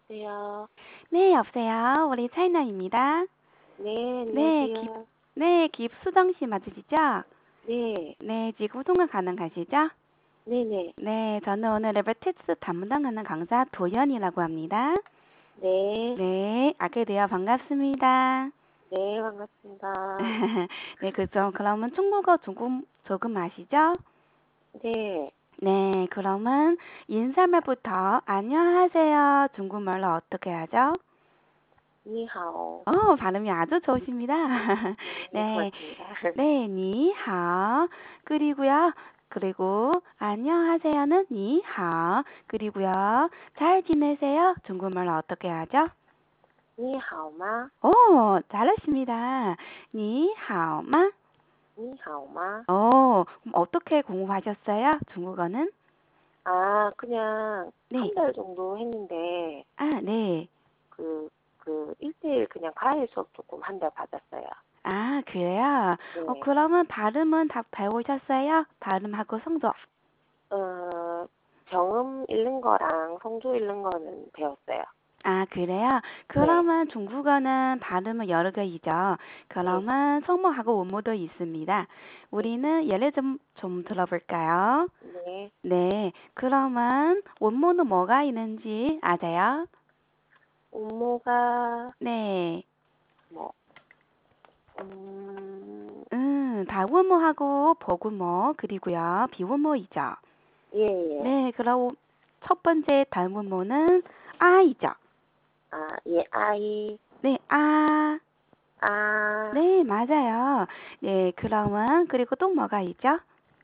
여보세요. 네, 여보세요. 우리 차이나입니다. 네, 네, 안녕하세요. 김수정 씨 맞으시죠? 네, 네, 지금 통화 가능하시죠? 네네. 네, 저는 오늘 레벨티스 담당하는 강사 도연이라고 합니다. 네, 네, 알게 되어 반갑습니다. 네, 반갑습니다. 네, 그러면 중국어 조금 아시죠? 네, 네, 그러면 인사말부터 안녕하세요. 중국말로 어떻게 하죠? 你好. 발음이 아주 좋으십니다. 네, 네, 고맙습니다. 네, 니하오. 그리고 안녕하세요는 니하오. 그리고요, 잘 지내세요. 중국말로 어떻게 하죠? 你好吗? 잘하십니다. 니하오마. 你好吗? 그럼 어떻게 공부하셨어요? 중국어는? 아, 그냥 네. 한 달 정도 했는데, 아, 네. 그 1대1 그냥 과외 수업 조금 한 달 받았어요. 아, 그래요? 네. 그러면 발음은 다 배우셨어요? 발음하고 성조. 정음 읽는 거랑 성조 읽는 거는 배웠어요. 아, 그래요? 네, 그러면 중국어는 발음은 여러 개이죠. 네, 그러면 성모하고 원모도 있습니다. 네, 우리는 예를 좀 들어볼까요? 네. 네, 그러면 원모는 뭐가 있는지 아세요? 음모가, 네, 뭐, 음, 다원모하고 보구모, 그리고요, 비원모이죠. 예, 예. 네, 그럼 첫 번째 단원모는 아이죠. 아, 예, 아이, 네, 아. 아, 네, 맞아요. 네, 그러면, 그리고 또 뭐가 있죠?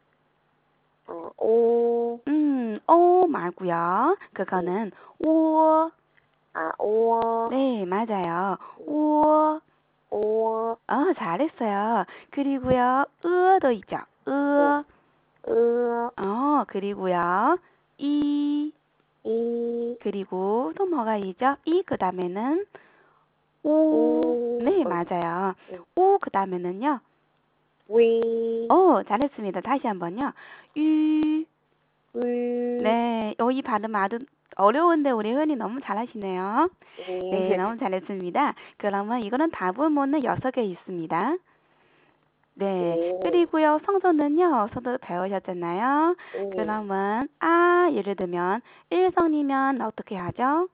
오, 오 말고요. 예, 그거는 오. 아, 오, 네, 맞아요. 예, 오. 오, 잘했어요. 그리고요, 으도 있죠. 예, 으. 으, 그리고요, 이. 이, 그리고 또 뭐가 있죠? 이, 그 다음에는 오. 오, 네, 맞아요. 예, 오, 그 다음에는요. 위, 잘했습니다. 다시 한번요. 유. 위, 네, 이 발음 아주 어려운데 우리 흔히 너무 잘하시네요. 네, 예, 너무 잘했습니다. 그러면 이거는 다부모는 6개 있습니다. 네, 예, 그리고요, 성조는요, 성조 배우셨잖아요. 예, 그러면, 예를 들면, 일성이면 어떻게 하죠?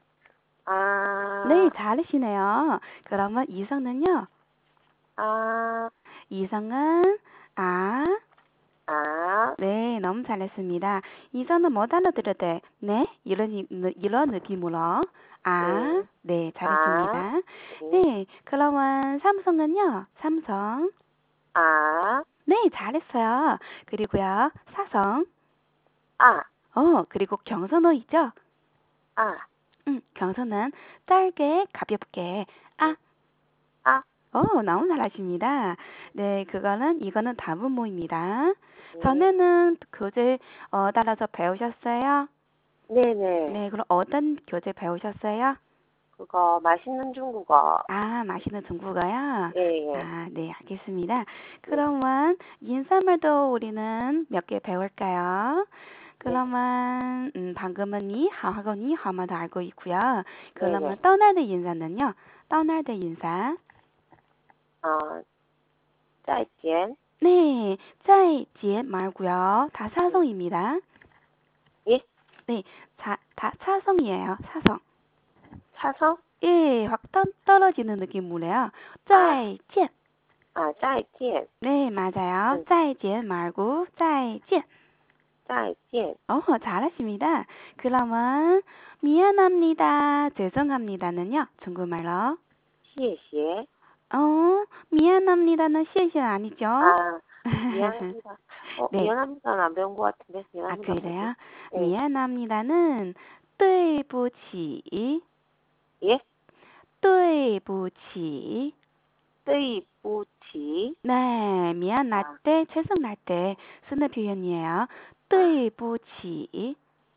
네, 아, 잘하시네요. 그러면 이성은요, 아, 이성은, 아, 아, 네, 너무 잘했습니다. 이성은 뭐 단어들을 때, 네, 이런 느낌으로, 예, 네, 아, 잘했습니다. 예, 네, 그러면 삼성은요, 삼성. 아, 네, 잘했어요. 그리고요, 사성. 아, 그리고 경선어 있죠? 아, 경선은 짧게, 가볍게, 아, 예, 아, 너무 잘하십니다. 네, 이거는 다문모입니다. 예, 전에는 교재, 따라서 배우셨어요? 네네. 네, 그럼 어떤 교재 배우셨어요? 그거 맛있는 중국어. 맛있는 중국어요? 예, 예, 네, 알겠습니다. 네, 그러면 인사말도 우리는 몇 개 배울까요? 네, 그러면 방금은 니하하고 니하마도 알고 있고요. 네, 그러면 네. 떠날 때 인사는요? 떠날 때 인사. 再见. 네, 再见 말고요. 다 예, 사성입니다. 예, 네, 다 사성이에요. 사성. 차성? 예, 확 떨어지는 느낌으로요. 아, 再见. 再见, 네, 맞아요. 再见 말고 再见. 再见. 잘하십니다. 그러면 미안합니다, 죄송합니다는요. 중국말로. 谢谢. 미안합니다는 谢谢 아니죠? 아, 미안합니다. 네. 미안합니다는 안 배운 것 같은데, 미안합니다 뭐지? 그래요? 예, 미안합니다는 对不起, 예, 对不起. 对不起. 네, 미안할 아, 때, 죄송할 때 쓰는 표현이에요. 아, 对不起.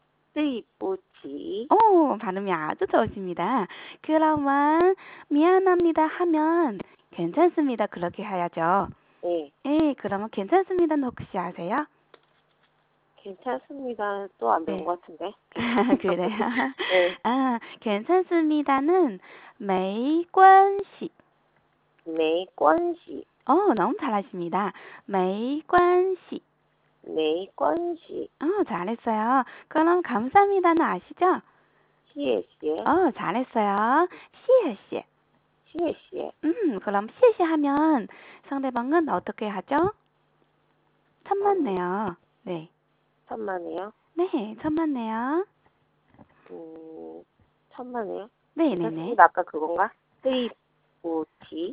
对不起. 발음이 아주 좋으십니다. 그러면 미안합니다 하면 괜찮습니다. 그렇게 해야죠. 예, 예, 그러면 괜찮습니다는 혹시 아세요? 괜찮습니다. 또 안 배운 네. 것 같은데. 그래요? 네. 아, 괜찮습니다는 没关系. 没关系. 너무 잘하십니다. 没关系. 没关系. 잘했어요. 그럼 감사합니다는 아시죠? 谢谢. 잘했어요. 谢谢. 谢谢. 그럼 谢谢 하면 상대방은 어떻게 하죠? 천만네요. 네. 천만에요. 네, 천만네요. 천만에요. 네네네. 괜찮습니다. 아까 그건가? 对不起.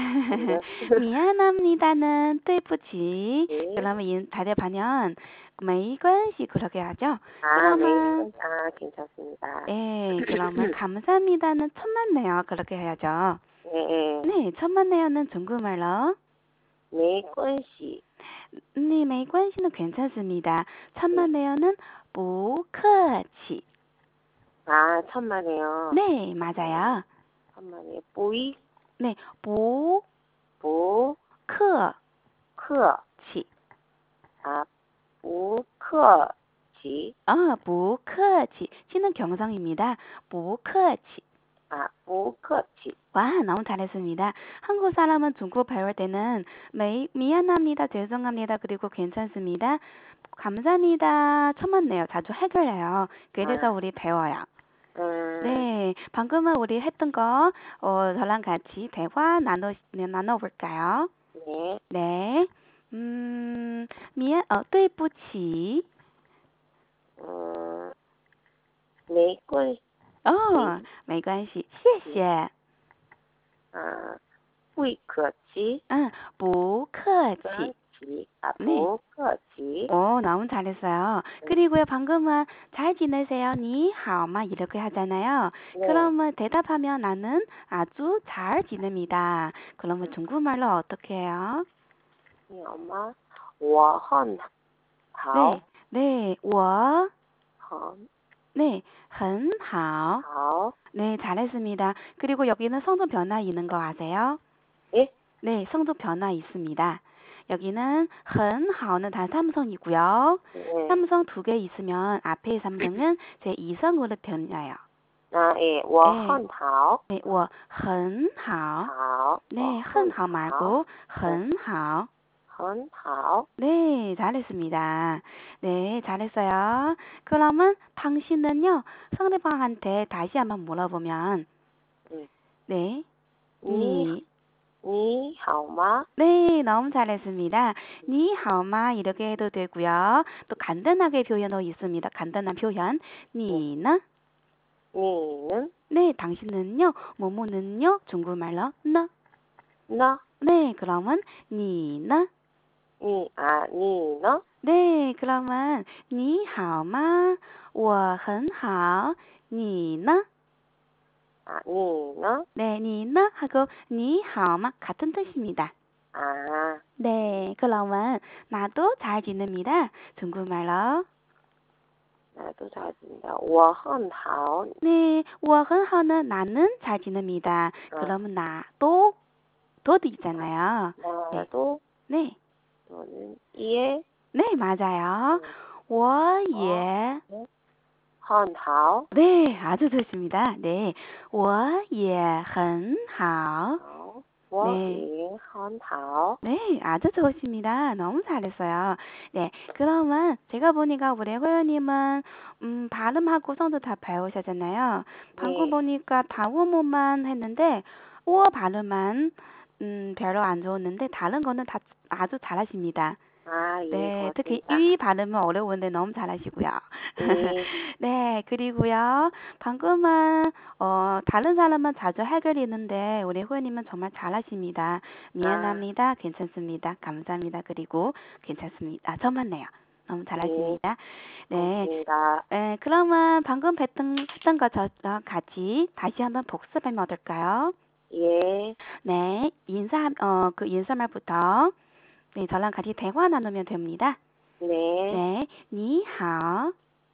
미안합니다는 对不起. 네. 그러면 대답하면 没关系 그렇게 하죠. 아, 네. 그러면 아, 괜찮습니다. 네, 그러면 감사합니다는 천만네요. 그렇게 해야죠. 네. 네, 천만네요는 중국말로 没关系. 네, 没关系는 괜찮습니다. 천만네요는 不客气. 아, 천만에요. 네, 맞아요. 천만에. 보이, 네, 不 보, 客 크. 气. 아, 보, 크, 지. 不客气. 치는 경성입니다. 不客气. 아, 보, 크, 지. 와, 너무 잘했습니다. 한국 사람은 중국 배울 때는 미안합니다, 죄송합니다, 그리고 괜찮습니다, 감사합니다, 천만네요. 자주 헷갈려요. 그래서 우리 배워요. 네, 방금은 우리 했던 거 저랑 같이 대화 나눠볼까요? 네. 네. 对不起. 没关系. 没关系，谢谢。 아, 不客气. 不客气。 지. 아, 네. 보, 크, 지. 너무 잘했어요. 그리고요, 방금은 잘 지내세요, 니하오마 이렇게 하잖아요. 네. 그러면 대답하면 나는 아주 잘 지냅니다. 그러면 중국말로 어떻게 해요? 네, 엄마. 我很好. 네, 我, 很 네, 很好. 好. 네, 잘했습니다. 그리고 여기는 성조 변화 있는 거 아세요? 예? 네, 성조 변화 있습니다. 여기는 很好는 단 3성이고요. 네. 3성 2개 있으면 앞에 3성은 제 2성으로 변해요. 아, 예. 我很好. 네, 我很好. 好. 네, 很好 말고 很好. 很好. 네, 잘했습니다. 네, 잘했어요. 그러면 당신은요, 상대방한테 다시 한번 물어보면, 네, 니好吗? 네, 너무 잘했습니다. 니하오마 이렇게 해도 되고요. 또 간단하게 표현도 있습니다. 간단한 표현. 니는? 니는? 네, 당신은요. 뭐뭐는요. 중국말로 너. 너? 네, 그러면 니는? 니는? 네, 그러면 니하오마, 我很好, 니는? 아, 니는? 네, 니는 하고 니하오마 같은 뜻입니다. 아. 네, 그러면 나도 잘 지냅니다. 중국말로. 나도 잘 지낸다. 我很好. 네, 我很好는 나는 잘 지냅니다. 그러면 나도, 도도 있잖아요. 나도. 네. 너는 예. 네, 맞아요. 我也很好. 네, 아주 좋습니다. 네, 我也很好. 我也很好. 네, 아주 좋습니다. 너무 잘했어요. 네, 그러면 제가 보니까 우리 회원님은 발음하고 성도 다 배우셨잖아요. 방금 보니까 다우모만 했는데 우어 발음만 별로 안 좋았는데 다른 거는 다 아주 잘하십니다. 아, 예. 네, 특히 고맙습니다. 이 발음은 어려운데 너무 잘하시고요. 네. 네, 그리고요. 방금은 다른 사람은 자주 헷갈리는데 우리 후원님은 정말 잘하십니다. 미안합니다. 괜찮습니다. 감사합니다. 그리고 괜찮습니다. 저만네요. 너무 잘하십니다. 네. 고맙습니다. 네, 그러면 방금 했던 거 같이 다시 한번 복습하면 어떨까요? 예. 네, 그 인사말부터 네, 저랑 같이 대화 나누면 됩니다. 네. 네, 你好.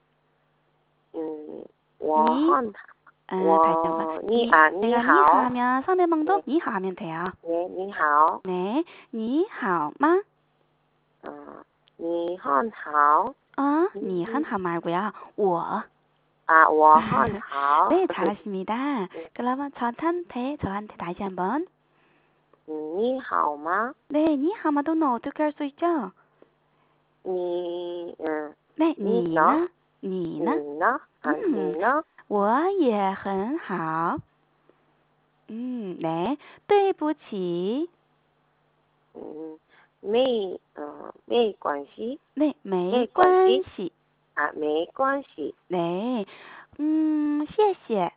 我很 다시 한번. 내가 니 하면 상대방도 니 하면 돼요. 네, 你好. 네, 你好吗? 你很好. 你很好말고요. 我. 아, 我很好. 네, 잘하십니다. 그러면 저한테 다시 한번. 你好吗? 네, 你好吗도는 어떻게 할 수 있죠? 你, 네, 你呢? 你呢? 你呢? 你呢? 我也很好. 네. 对不起. 没关系. 네, 没关系. 아, 没关系. 네. 谢谢.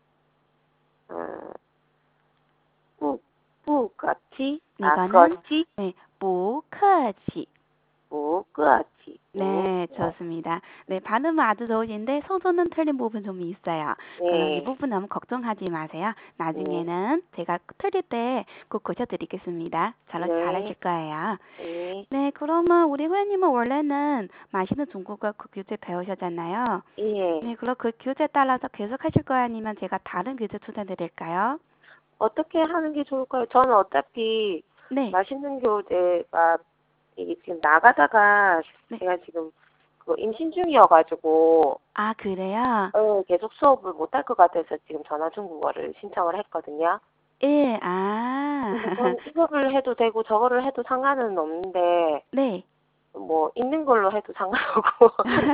不客气. 이거는 아, 客气. 네, 不客气. 不客气. 네, 좋습니다. 네, 발음은 아주 좋으신데 소소는 틀린 부분 좀 있어요. 그럼 이 부분 너무 걱정하지 마세요. 나중에는 제가 틀릴 때 꼭 고쳐드리겠습니다. 잘하실 거예요. 네, 그러면 우리 회원님은 원래는 맛있는 중국어 그 교재 배우셨잖아요. 예. 네, 그럼 그 교재 따라서 계속 하실 거예요? 아니면 제가 다른 교재 추천드릴까요? 어떻게 하는 게 좋을까요? 저는 어차피 네. 맛있는 교재가 이게 지금 나가다가 네. 제가 지금 그 임신 중이어가지고 아, 그래요? 계속 수업을 못할 것 같아서 지금 전화 중국어를 신청을 했거든요. 예, 아. 저는 이거를 해도 되고 저거를 해도 상관은 없는데 네. 뭐 있는 걸로 해도 상관없고.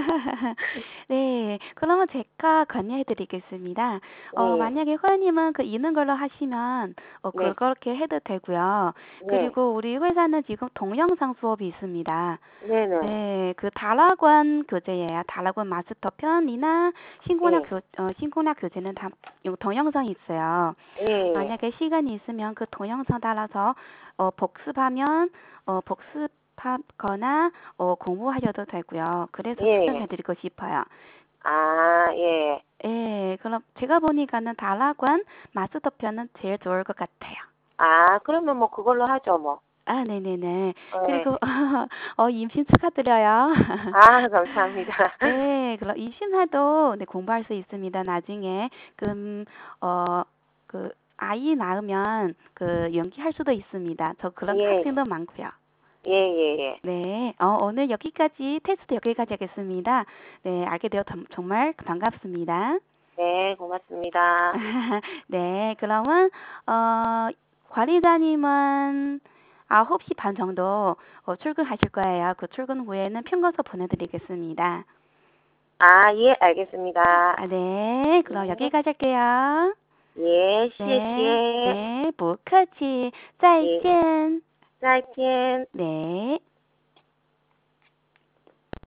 네, 그러면 제가 권유해드리겠습니다. 만약에 회원님은 그 있는 걸로 하시면 네. 그렇게 해도 되고요. 네. 그리고 우리 회사는 지금 동영상 수업이 있습니다. 네네. 네, 그 다락원 교재예요. 다락원 마스터 편이나 신공략 교재는 다 동영상이 있어요. 네. 만약에 시간이 있으면 그 동영상 따라서 복습하면 복습하거나 공부하셔도 되고요. 그래서 추천해드리고 싶어요. 아, 예. 예, 그럼 제가 보니까는 다락원 마스터 편은 제일 좋을 것 같아요. 아, 그러면 뭐 그걸로 하죠, 뭐. 아, 네네네. 그리고 임신 축하드려요. 아, 감사합니다. 네, 그럼 임신해도 네, 공부할 수 있습니다. 나중에 그 아이 낳으면 그 연기할 수도 있습니다. 저 그런 학생도 많고요. 예. 네, 오늘 여기까지 테스트 여기까지 하겠습니다. 네, 알게 되어 정말 반갑습니다. 네, 고맙습니다. 네, 그러면 관리자님은 9시 반 정도 출근하실 거예요. 그 출근 후에는 평가서 보내드리겠습니다. 아, 예, 알겠습니다. 아, 네, 그럼 여기까지 할게요. 예, 谢谢. 네, 不客气. 再见. 再见. 네.